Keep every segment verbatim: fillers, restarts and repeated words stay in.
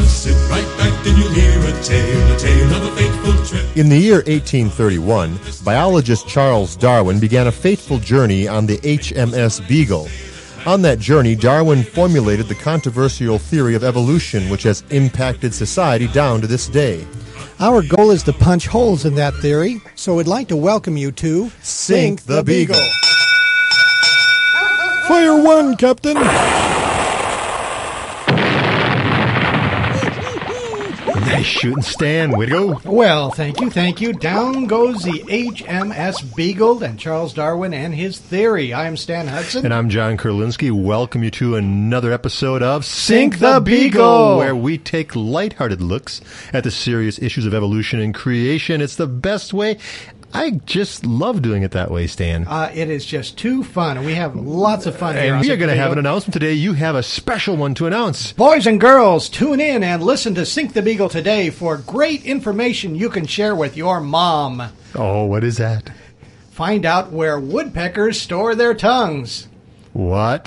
Sit right back and you'll hear a tale, a tale of a fateful trip. In the year eighteen thirty-one, biologist Charles Darwin began a fateful journey on the H M S Beagle. On that journey, Darwin formulated the controversial theory of evolution, which has impacted society down to this day. Our goal is to punch holes in that theory, so we'd like to welcome you to Sink the Beagle. Fire one, Captain. Nice shooting, Stan. Way to go. Well, thank you, thank you. Down goes the H M S Beagle and Charles Darwin and his theory. I'm Stan Hudson. And I'm John Kurlinski. Welcome you to another episode of Sink the Beagle, where we take lighthearted looks at the serious issues of evolution and creation. It's the best way. I just love doing it that way, Stan. Uh, it is just too fun. We have lots of fun here. And we are going to have an announcement today. You have a special one to announce. Boys and girls, tune in and listen to Sink the Beagle today for great information you can share with your mom. Oh, what is that? Find out where woodpeckers store their tongues. What?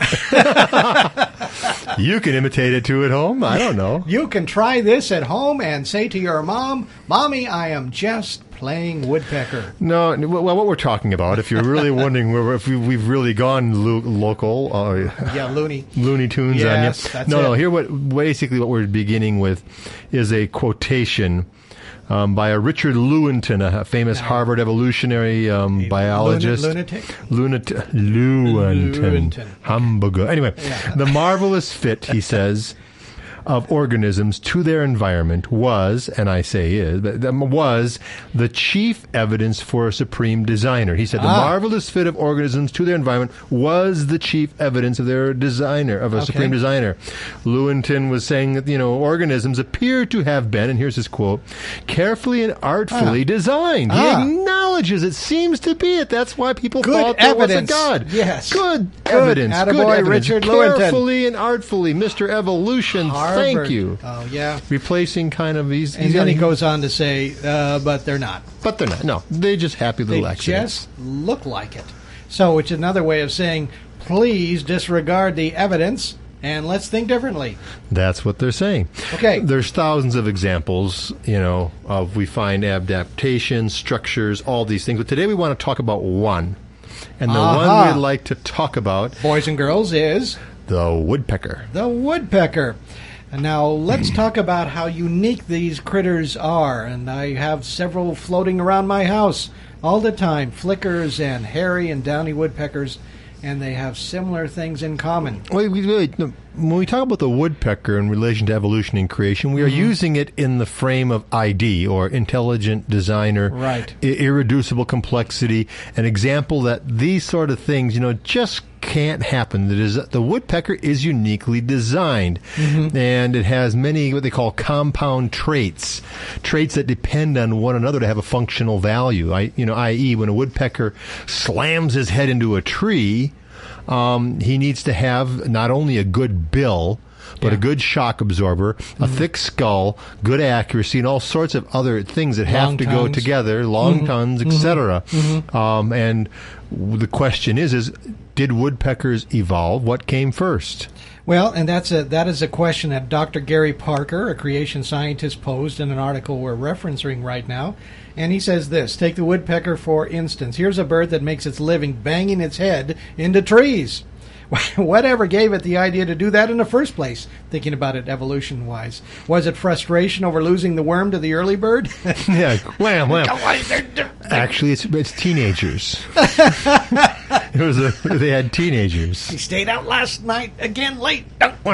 You can imitate it too at home? I don't know. You can try this at home and say to your mom, Mommy, I am just playing woodpecker. No, well, what we're talking about, if you're really wondering where, if we, we've really gone lo- local. Uh, yeah, loony. Looney Tunes yes, on you. That's no, it. no, here what basically what we're beginning with is a quotation Um, by a Richard Lewontin, a famous no. Harvard evolutionary um, biologist. Lunatic? Lunat- Lewontin. Lewontin. Hamburger. Anyway, yeah. The marvelous fit, he says, of organisms to their environment was, and I say is, was the chief evidence for a supreme designer. He said the ah. marvelous fit of organisms to their environment was the chief evidence of their designer, of a okay. supreme designer. Lewontin was saying that, you know, organisms appear to have been, and here's his quote, carefully and artfully ah. designed. Ah. He acknowledges it seems to be it. That's why people good thought there evidence. was a God. Yes. Good, good evidence. Attaboy, good evidence. Richard Carefully Lewontin. and artfully, Mister Evolution. Harvard. Thank you. Oh, yeah. Replacing kind of these. And then he goes on to say, uh, but they're not. But they're not. No, they're just happy little they accidents. They just look like it. So, which is another way of saying, please disregard the evidence and let's think differently. That's what they're saying. Okay. There's thousands of examples, you know, of we find adaptations, structures, all these things. But today we want to talk about one. And the uh-huh. one we'd like to talk about, boys and girls, is the woodpecker. The woodpecker. And now let's talk about how unique these critters are. And I have several floating around my house all the time, flickers and hairy and downy woodpeckers, and they have similar things in common. Wait, wait, wait. No. When we talk about the woodpecker in relation to evolution and creation, we are mm-hmm. using it in the frame of I D, or intelligent designer, right. I- irreducible complexity, an example that these sort of things, you know, just can't happen. The, des- the woodpecker is uniquely designed, mm-hmm. and it has many what they call compound traits, traits that depend on one another to have a functional value. I, you know, that is, when a woodpecker slams his head into a tree, Um, he needs to have not only a good bill, but yeah. a good shock absorber, mm-hmm. a thick skull, good accuracy, and all sorts of other things that long have to tongues. go together, long mm-hmm. tongues, et cetera. Mm-hmm. Um, and the question is, is did woodpeckers evolve? What came first? Well, and that's a that is a question that Doctor Gary Parker, a creation scientist, posed in an article we're referencing right now. And he says this, take the woodpecker, for instance. Here's a bird that makes its living banging its head into trees. Whatever gave it the idea to do that in the first place, thinking about it evolution-wise? Was it frustration over losing the worm to the early bird? Yeah, wham, wham. Actually, it's, it's teenagers. It was a, they had teenagers. He stayed out last night, again late.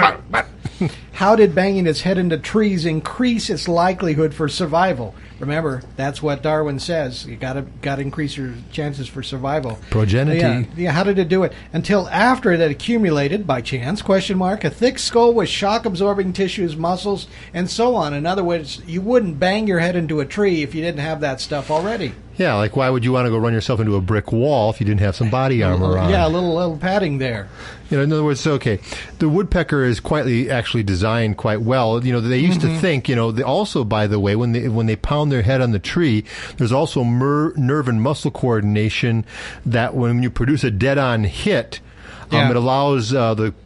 How did banging its head into trees increase its likelihood for survival? Remember, that's what Darwin says. You got to got to increase your chances for survival. Progeny. Yeah, yeah. How did it do it? Until after it had accumulated, by chance, question mark, a thick skull with shock-absorbing tissues, muscles, and so on. In other words, you wouldn't bang your head into a tree if you didn't have that stuff already. Yeah, like why would you want to go run yourself into a brick wall if you didn't have some body armor on? Yeah, a little little padding there. You know, in other words, okay, the woodpecker is quietly actually designed quite well. You know, they used mm-hmm. to think, you know, they also, by the way, when they when they pound their head on the tree, there's also mer- nerve and muscle coordination that when you produce a dead-on hit, yeah. um, it allows uh, the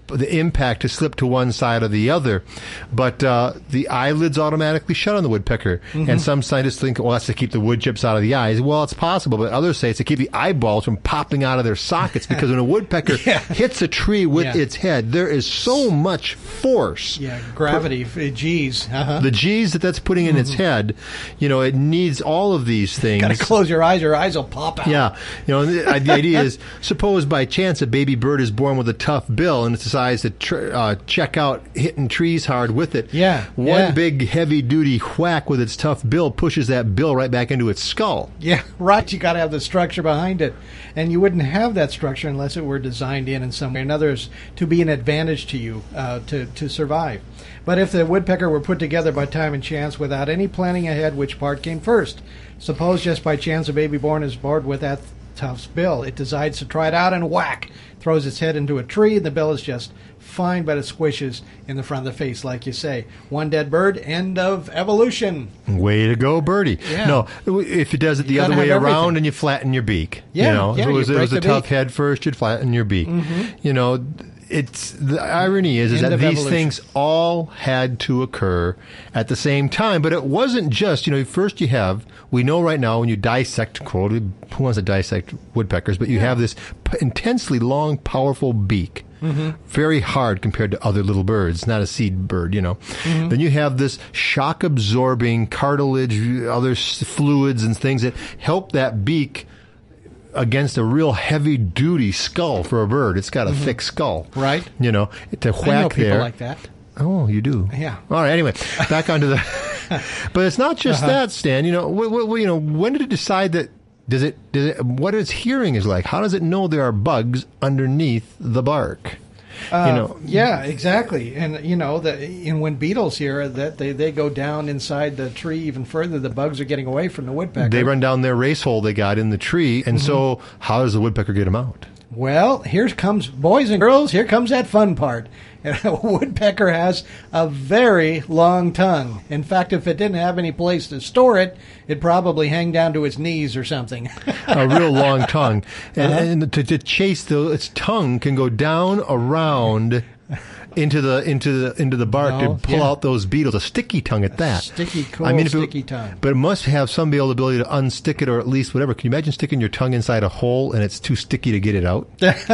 the impact to slip to one side or the other. But uh, the eyelids automatically shut on the woodpecker. Mm-hmm. And some scientists think, well, that's to keep the wood chips out of the eyes. Well, it's possible, but others say it's to keep the eyeballs from popping out of their sockets, because when a woodpecker yeah. hits a tree with yeah. its head, there is so much force. Yeah, gravity, per, G's. Uh-huh. The G's that that's putting in mm-hmm. its head, you know, it needs all of these things. Got to close your eyes, your eyes will pop out. Yeah. You know, the, the idea is, suppose by chance a baby bird is born with a tough bill and it decides to tr- uh, check out hitting trees hard with it. Yeah. One yeah. big heavy-duty whack with its tough bill pushes that bill right back into its skull. Yeah, right. You got to have the structure behind it. And you wouldn't have that structure unless it were designed in in some way or another to be an advantage to you uh, to, to survive. But if the woodpecker were put together by time and chance without any planning ahead, which part came first? Suppose just by chance a baby born is born with that tough bill. It decides to try it out and whack, throws its head into a tree, and the bill is just fine, but it squishes in the front of the face, like you say. One dead bird, end of evolution. Way to go, birdie. Yeah. No, if it does it the You other gotta way have around everything. and you flatten your beak. Yeah, you know, yeah, if it was, you it was break a the tough beak. head first, you'd flatten your beak. Mm-hmm. You know, it's the irony is, is End that of these evolution. things all had to occur at the same time, but it wasn't just, you know, first you have, we know right now when you dissect, quote, who wants to dissect woodpeckers, but you Yeah. have this p- intensely long, powerful beak. Mm-hmm. Very hard compared to other little birds, not a seed bird, you know. Mm-hmm. Then you have this shock-absorbing cartilage, other s- fluids and things that help that beak against a real heavy-duty skull for a bird. It's got a mm-hmm. thick skull. Right. You know, to whack I know people there. like that. Oh, you do? Yeah. All right, anyway, back onto the... But it's not just uh-huh. that, Stan. You know, w- w- you know, when did it decide that... Does it, does it, what its hearing is like? How does it know there are bugs underneath the bark? Uh, you know, yeah, exactly. And you know, the and when beetles hear that they, they go down inside the tree even further, the bugs are getting away from the woodpecker. they run down their race hole they got in the tree, and Mm-hmm. so how does the woodpecker get them out? Well, here comes, boys and girls, here comes that fun part. A woodpecker has a very long tongue. In fact, if it didn't have any place to store it, it'd probably hang down to its knees or something. A real long tongue. And, Uh-huh. and to, to chase the, its tongue can go down around into the into the into the bark No, to pull yeah. out those beetles. A sticky tongue at that. Sticky, cool, I mean, if it- sticky tongue. But it must have some ability to unstick it, or at least whatever. Can you imagine sticking your tongue inside a hole and it's too sticky to get it out?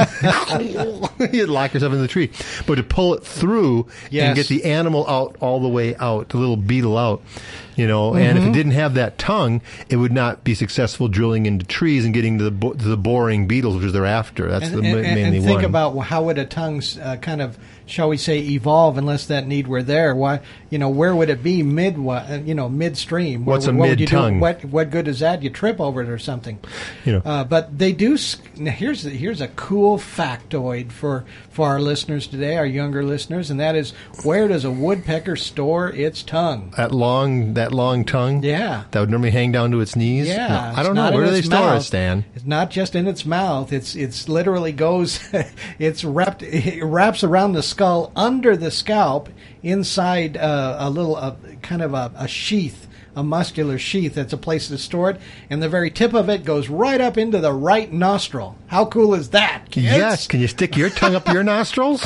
You'd lock yourself in the tree. But to pull it through Yes. and get the animal out all the way out, the little beetle out, you know, and Mm-hmm. if it didn't have that tongue, it would not be successful drilling into trees and getting to the, bo- to the boring beetles, which they're after. That's And, the and, ma- and, mainly and think one. about how would a tongue uh, kind of, shall we say, evolve unless that need were there? Why, you know, where would it be mid, uh, you know, midstream? Where What's would- a what would you do? mid-tongue? What what good is that? You trip over it or something. You know. Uh, but they do. s- Now here's here's a cool factoid for for our listeners today, our younger listeners, and that is, where does a woodpecker store its tongue? that long, that long tongue. Yeah. That would normally hang down to its knees. Yeah, No, I it's don't know. not Where in do they its store mouth. it, Stan? It's not just in its mouth. It's it's literally goes. It's wrapped. It wraps around the skull, under the scalp, inside uh, a little uh, kind of a, a sheath, a muscular sheath. That's a place to store it, and the very tip of it goes right up into the right nostril. How cool is that, kids? Yes. Can you stick your tongue up your nostrils?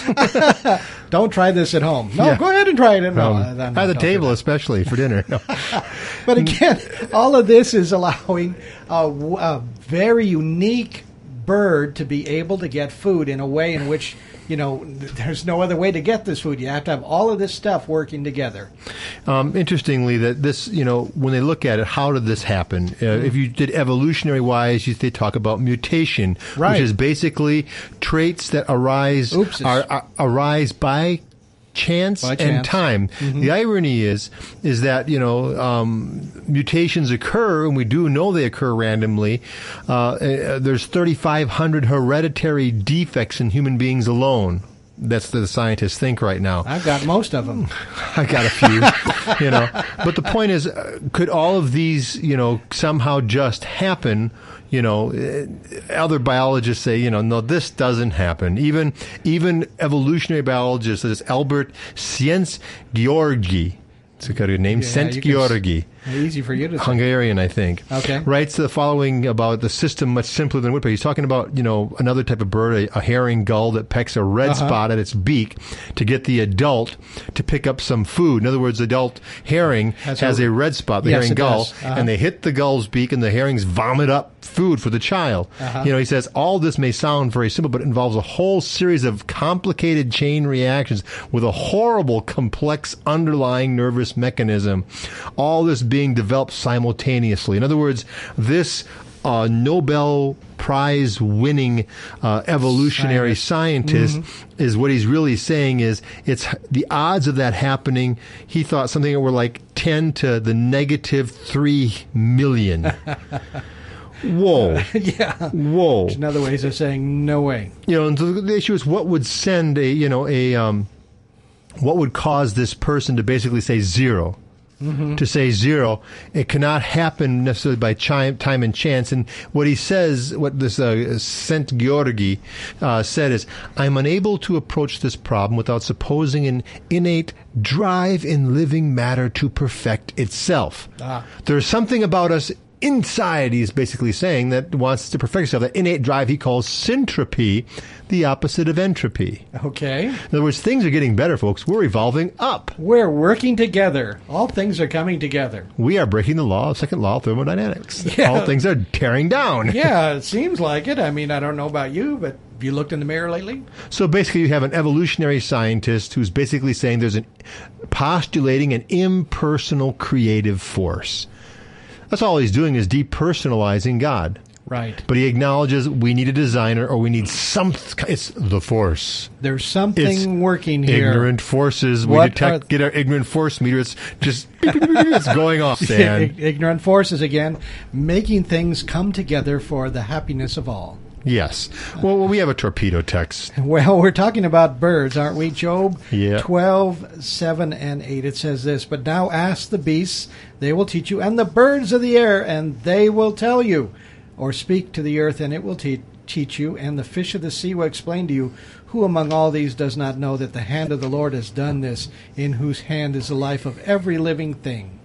Don't try this at home. No, Yeah. go ahead and try it at home. Um, No, at the don't do table, that. especially for dinner. No. But again, all of this is allowing a, w- a very unique bird to be able to get food in a way in which, you know, th- there's no other way to get this food. You have to have all of this stuff working together. Um, interestingly, that this, you know, when they look at it, how did this happen? Uh, if you did evolutionary wise, you, they talk about mutation, Right. which is basically traits that arise Oopses. are, are arise by chance By and chance. time. Mm-hmm. The irony is, is that, you know, um, mutations occur, and we do know they occur randomly. Uh, uh, there's thirty-five hundred hereditary defects in human beings alone. That's what the scientists think right now. I've got most of them. I got a few, you know. But the point is, uh, could all of these, you know, somehow just happen? You know, uh, other biologists say, you know, no, this doesn't happen. Even even evolutionary biologists, such as Albert Sienz-Georgi, it's a good name, Yeah, you can Sienz-Georgi. Easy for you to say. Hungarian, I think. Okay. Writes the following about the system much simpler than woodpecker. He's talking about, you know, another type of bird, a, a herring gull that pecks a red Uh-huh. spot at its beak to get the adult to pick up some food. In other words, the adult herring Has has, a- a, red spot, the Yes, herring it gull, does. Uh-huh. and they hit the gull's beak, and the herrings vomit up food for the child. Uh-huh. You know, he says all this may sound very simple, but it involves a whole series of complicated chain reactions with a horrible, complex underlying nervous mechanism. All this being developed simultaneously. In other words, this uh, Nobel Prize winning uh, evolutionary scientist Mm-hmm. is what he's really saying is it's the odds of that happening. He thought something that were like ten to the negative three million. Whoa. Yeah. Whoa. In other ways of saying, no way. You know, and so the issue is what would send a, you know, a, um, what would cause this person to basically say zero? Mm-hmm. To say zero, it cannot happen necessarily by chi- time and chance. And what he says, what this uh, Saint Georgi uh, said is, I'm unable to approach this problem without supposing an innate drive in living matter to perfect itself. Ah. There's something about us inside, he's basically saying, that wants to perfect itself. That innate drive he calls syntropy, the opposite of entropy. Okay. In other words, things are getting better, folks. We're evolving up. We're working together. All things are coming together. We are breaking the law, second law of thermodynamics. Yeah. All things are tearing down. Yeah, it seems like it. I mean, I don't know about you, but have you looked in the mirror lately? So basically, you have an evolutionary scientist who's basically saying there's an postulating an impersonal creative force. That's all he's doing is depersonalizing God. Right. But he acknowledges we need a designer or we need something. It's the force. There's something It's working here. Ignorant forces. We What detect, are- get our ignorant force meter. It's just, beep, beep, beep, beep, it's going off, Stan. Ig- Ignorant forces again, making things come together for the happiness of all. Yes. Well, well, we have a torpedo text. Well, we're talking about birds, aren't we, Job? Yeah. twelve, seven, and eight. It says this, but now ask the beasts, they will teach you, and the birds of the air, and they will tell you. Or speak to the earth, and it will te- teach you, and the fish of the sea will explain to you. Who among all these does not know that the hand of the Lord has done this, in whose hand is the life of every living thing?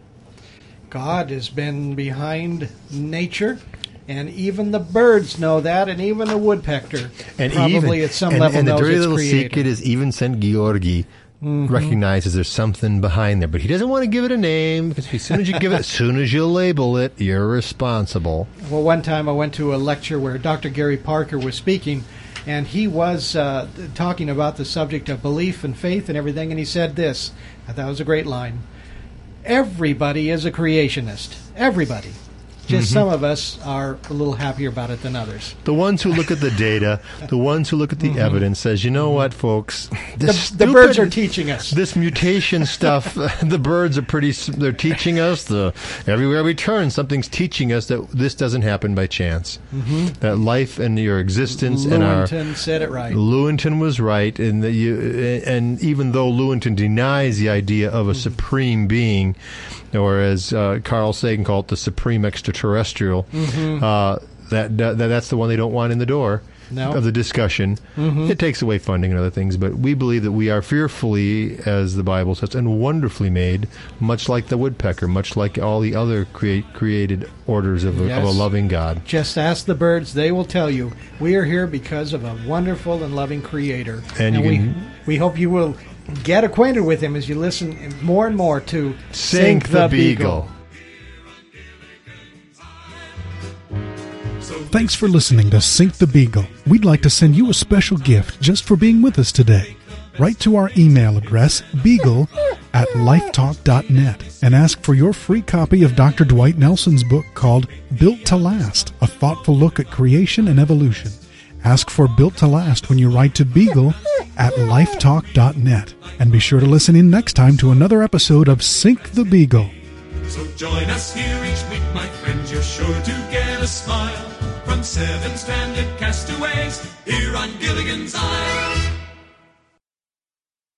God has been behind nature. And even the birds know that, and even the woodpecker And probably even, at some and, level and knows the dirty its little creator. secret is even Saint Georgi recognizes there's something behind there, but he doesn't want to give it a name because as soon as you give it, as soon as you label it, you're responsible. Well, one time I went to a lecture where Doctor Gary Parker was speaking, and he was uh, talking about the subject of belief and faith and everything, and he said this. I thought it was a great line. Everybody is a creationist. Everybody. Just Mm-hmm. some of us are a little happier about it than others. The ones who look at the data, the ones who look at the evidence, says, you know what, folks, The, this the stupid- birds are teaching us. This mutation stuff, the birds are pretty. s- They're teaching us. The everywhere we turn, something's teaching us that this doesn't happen by chance. Mm-hmm. That life and your existence and our Lewinton said it right. Lewinton was right, and that you, and even though Lewinton denies the idea of a supreme being, or as uh, Carl Sagan called it, the supreme extraterrestrial, Mm-hmm. uh, that, that that's the one they don't want in the door No. of the discussion. Mm-hmm. It takes away funding and other things, but we believe that we are fearfully, as the Bible says, and wonderfully made, much like the woodpecker, much like all the other create, created orders of a, of a Yes. loving God. Just ask the birds; they will tell you. We are here because of a wonderful and loving Creator, And you we can- we hope you will get acquainted with Him as you listen more and more to Sink the Beagle. Thanks for listening to Sink the Beagle. We'd like to send you a special gift just for being with us today. Write to our email address, beagle at lifetalk dot net, and ask for your free copy of Doctor Dwight Nelson's book called Built to Last, a thoughtful look at creation and evolution. Ask for Built to Last when you write to beagle at lifetalk dot net. And be sure to listen in next time to another episode of Sink the Beagle. So join us here each week, my friends. You're sure to get a smile from seven stranded castaways here on Gilligan's Isle.